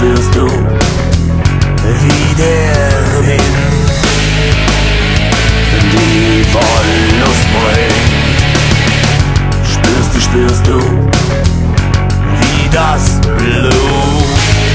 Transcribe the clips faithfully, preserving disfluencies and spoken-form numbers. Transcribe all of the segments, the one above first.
spürst du, wie der Wind die Wollust bringt. Spürst du, spürst du, wie das Blut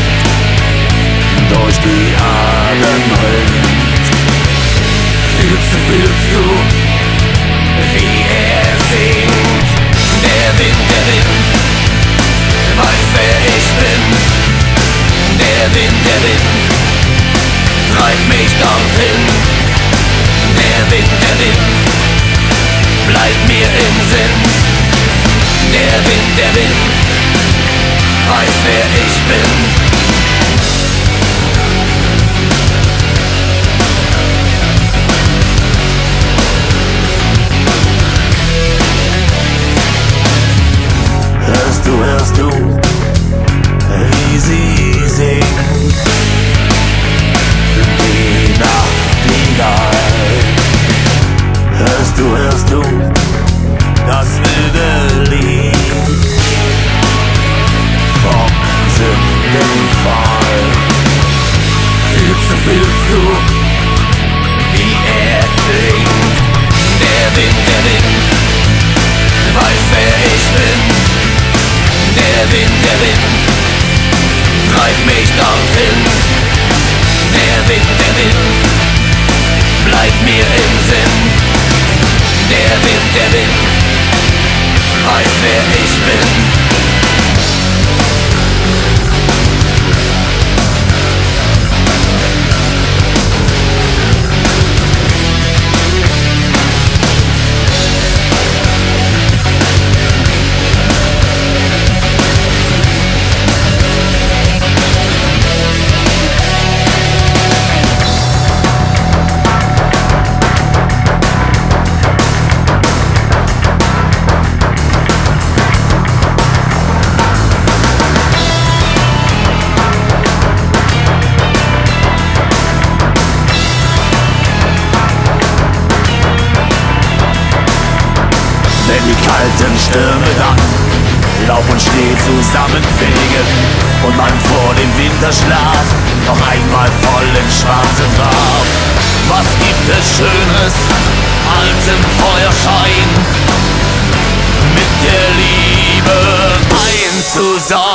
durch die Adern rinnt. Fühlst du, fühlst du, wie er singt. Der Wind, der Wind, weiß wer ich bin. Der Wind, der Wind, treibt mich dorthin. Der Wind, der Wind, bleibt mir im Sinn. Der Wind, der Wind, weiß wer ich bin. Hörst du, hörst du, wie sie singt, die Nachtigall. Hörst du, hörst du, das wilde Lied vom Sündenfall. Fühlst du, fühlst du, wie er klingt. Der Wind, der Wind, weiß wer ich bin. Der Wind, der Wind, treibt mich dorthin. Der Wind, der Wind, bleibt mir im Sinn. Der Wind, der Wind, weiß wer ich bin. Wenn die kalten Stürme dann Laub und Schnee zusammenfegen und man vor dem Winterschlaf noch einmal voll ins Schwarze traf. Was gibt es Schönes als im Feuerschein mit der Liebe eins zu sein?